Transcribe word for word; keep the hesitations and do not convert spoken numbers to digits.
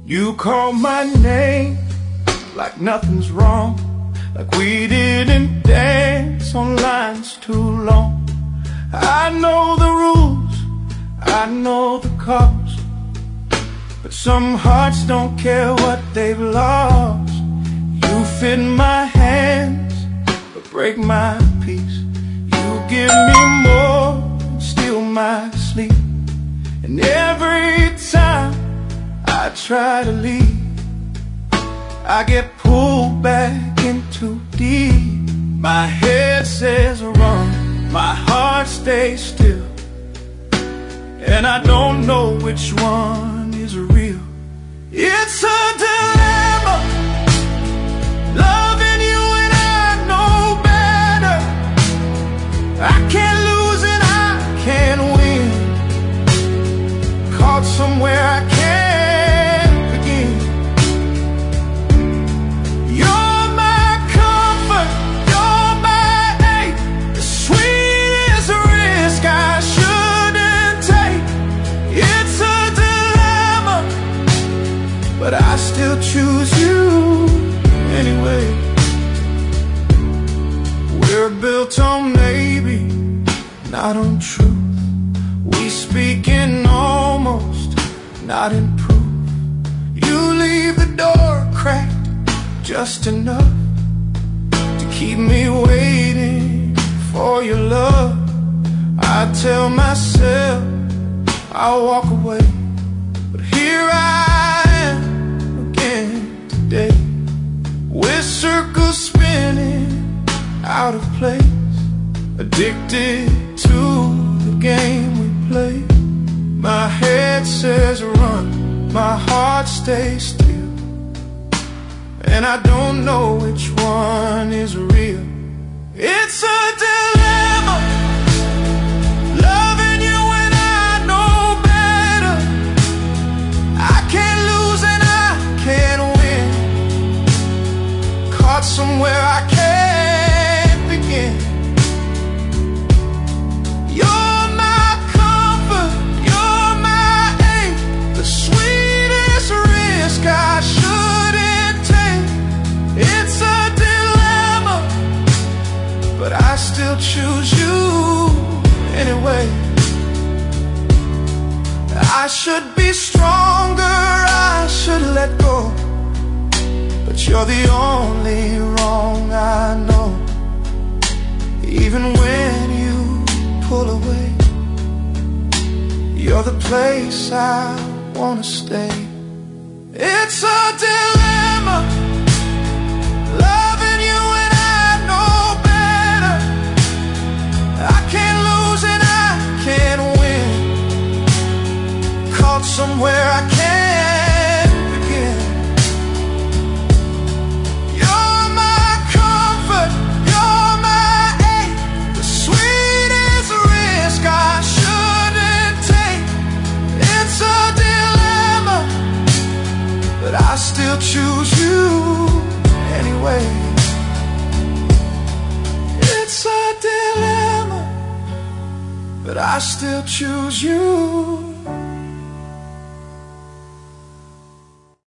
You call my name like nothing's wrong, like we didn't dance on lines too long. I know the rules, I know the cause, but some hearts don't care what they've lost. You fit my hands, but break my peace. You give me more, steal my sleep. And every time I try to leave, I get pulled back in too deep. My head says run, my heart stays still, and I don't know which one is real. It's a dilemma, loving you and I know better. I can't lose and I can't win, caught somewhere I can't begin. You're my comfort, you're my ache, the sweetest risk I shouldn't take. It's a dilemma, but I still choose you anyway. We're built on maybe, not on truth. We speak in almost, not in proof. You leave the door cracked just enough to keep me waiting for your love. I tell myself I'll walk away, but here I am again today, with circles spinning out of place, addicted to the game we play. My head says run, my heart stays still, and I don't know which one is real. It's a dilemma, loving you and I know better. I can't lose and I can't win, caught somewhere I can't begin. You're my comfort, you're my ache, the sweetest risk I shouldn't take. It's a dilemma, but I still choose you anyway. I should be stronger, I should let go, but you're the only wrong I know. Even when you pull away, you're the place I wanna stay. It's a dilemma, loving you and I know better. I can't lose and I can't win, caught somewhere I can't begin. You're my comfort, you're my ache, the sweetest risk I shouldn't take. It's a dilemma, but I still choose you anyway. It's a dilemma, but I still choose you